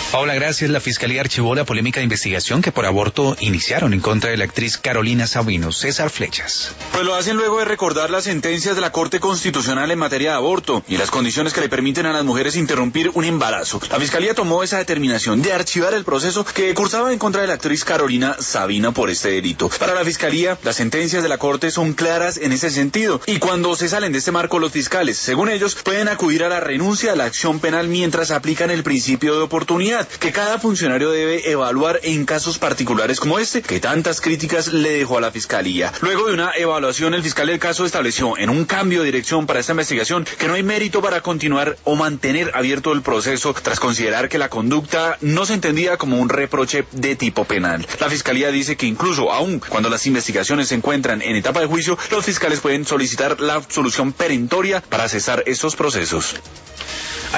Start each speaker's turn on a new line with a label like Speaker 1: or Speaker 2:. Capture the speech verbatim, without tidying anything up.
Speaker 1: Paola, gracias. La Fiscalía archivó la polémica de investigación que por aborto iniciaron en contra de la actriz Carolina Sabino. César Flechas.
Speaker 2: Pues lo hacen luego de recordar las sentencias de la Corte Constitucional en materia de aborto y las condiciones que le permiten a las mujeres interrumpir un embarazo. La Fiscalía tomó esa determinación de archivar el proceso que cursaba en contra de la actriz Carolina Sabino por este delito. Para la Fiscalía, las sentencias de la Corte son claras en ese sentido y cuando se salen de este marco los fiscales, según ellos, pueden acudir a la renuncia a la acción penal mientras aplican el principio de oportunidad que cada funcionario debe evaluar en casos particulares como este, que tantas críticas le dejó a la Fiscalía. Luego de una evaluación, el fiscal del caso estableció en un cambio de dirección para esta investigación que no hay mérito para continuar o mantener abierto el proceso tras considerar que la conducta no se entendía como un reproche de tipo penal. La Fiscalía dice que incluso aún cuando las investigaciones se encuentran en etapa de juicio, los fiscales pueden solicitar la absolución perentoria para cesar estos procesos.